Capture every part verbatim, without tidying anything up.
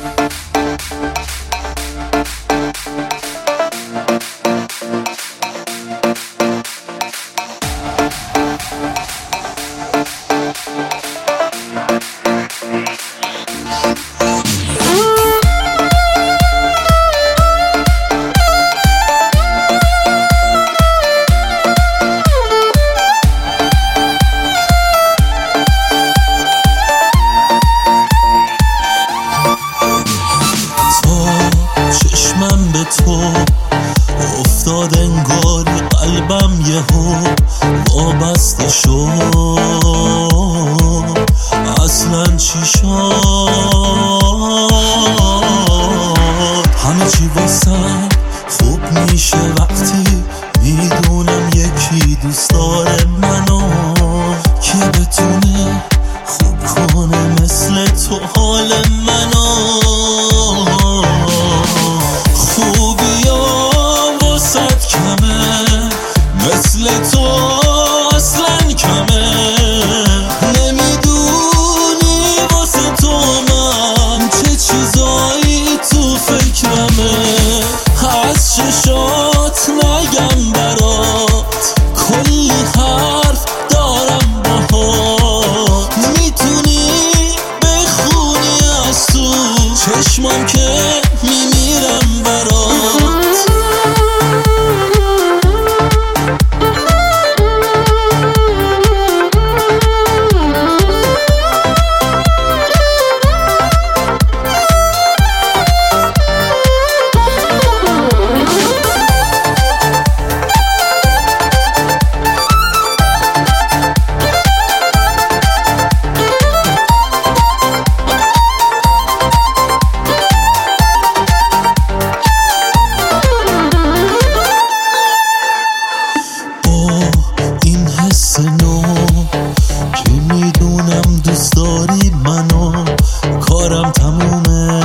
تو افتاد انگاری قلبم یهو وابسته شد. اصلا چی شد؟ همه چی واسم خوب میشه وقتی میدونم یکی دوست داره منو، که بتونه خوب کنه مثل تو حال منو. خوبیام واسد کمه مثل تو اصلا کمه. نمیدونی واسه تو من چه چیزایی تو فکرمه. از چشات نگم برات کلی حرف دارم باهات. میتونی بخونی از تو چشمام که میمیرم برات. که میدونم دوست داری منو، کارم تمومه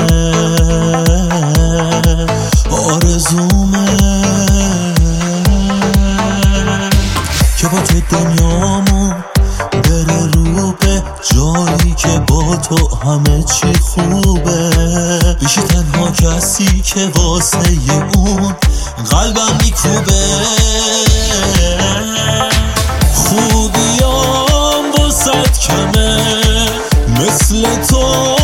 آرزومه که با تو دنیامو بره رو به جایی که با تو همه چی خوبه. بشی تنها کسی که واسه اون قلبم میکوبه. خوبیام واسد کمه مثل تو